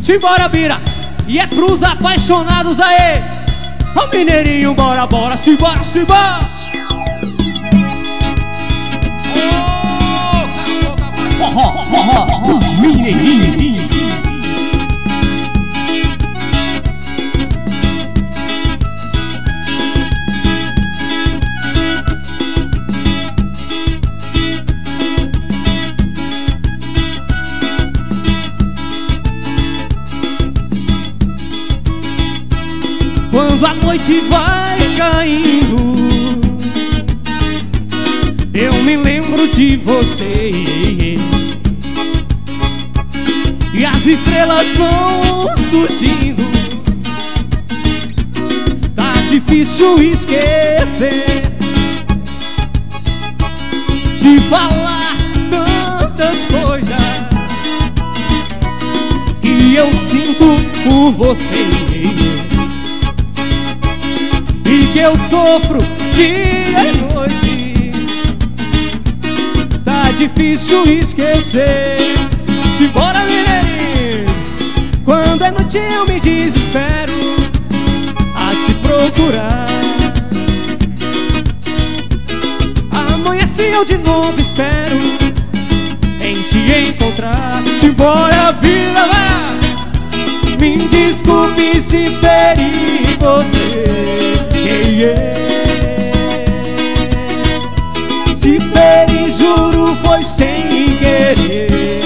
Simbora, bira. E é pros apaixonados aí. Ô mineirinho, bora, bora, simbora, simbora. Os mineirinhos. Quando a noite vai caindo, eu me lembro de você. E as estrelas vão surgindo. Tá difícil esquecer de falar tantas coisas que eu sinto por você e que eu sofro dia e noite. Tá difícil esquecer. Simbora, mineirinho. Quando é noite eu me desespero a te procurar. Amanhece eu de novo espero em te encontrar. Simbora, vida, vai. Me desculpe se feri você. Se feri, juro, foi sem querer.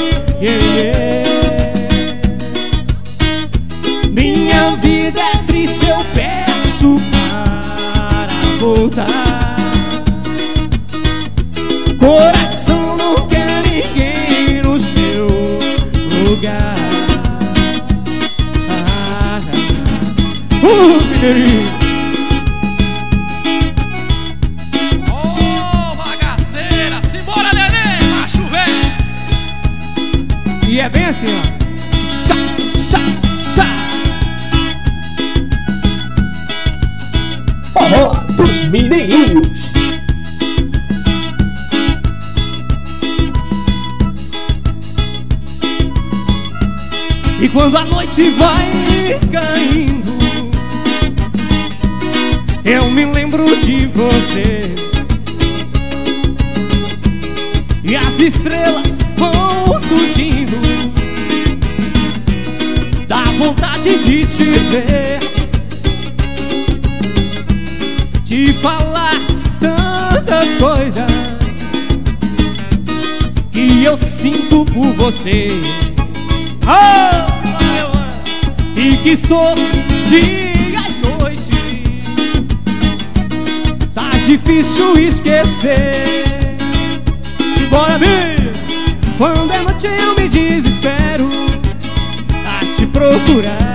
Minha vida é triste, eu peço para voltar. Coração não quer ninguém no seu lugar. Mineirinho. Bagaceira, simbora, neném, macho velho. E é bem assim, ó. Sa, sa, sa. Forró dos mineirinhos. E quando a noite vai caindo, eu me lembro de você. E as estrelas vão surgindo. Dá vontade de te ver, de falar tantas coisas que eu sinto por você. E que sou dia e noite. Tá difícil esquecer. Simbora, vir. Quando é noite eu me desespero a te procurar.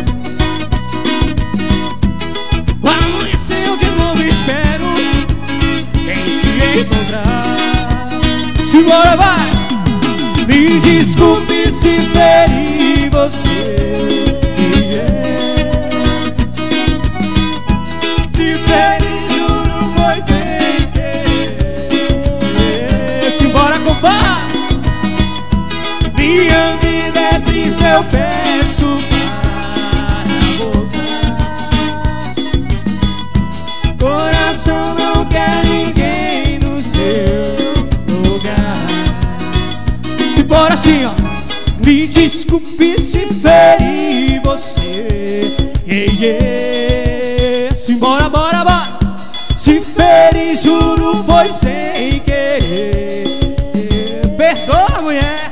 Amanheceu de novo espero em te encontrar. Simbora, vai. Me desculpe se feri você. Se feri, juro, foi sem querer. Simbora, compadre. Minha vida é triste, eu peço para voltar. Coração não quer ninguém no seu lugar. Simbora assim, ó. Me desculpe se feri você. Simbora, bora, bora. Se feri, juro, foi sem querer. Perdoa, mulher.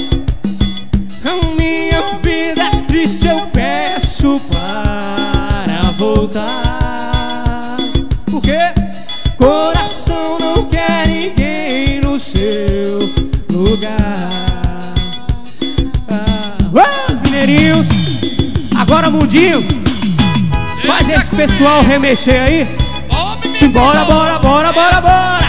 A minha vida é triste, eu peço para voltar. Por quê? Coração não quer ninguém no seu lugar. Mineirinhos. Agora, Mundinho, faz esse pessoal remexer aí. Simbora, bora, bora, bora, bora.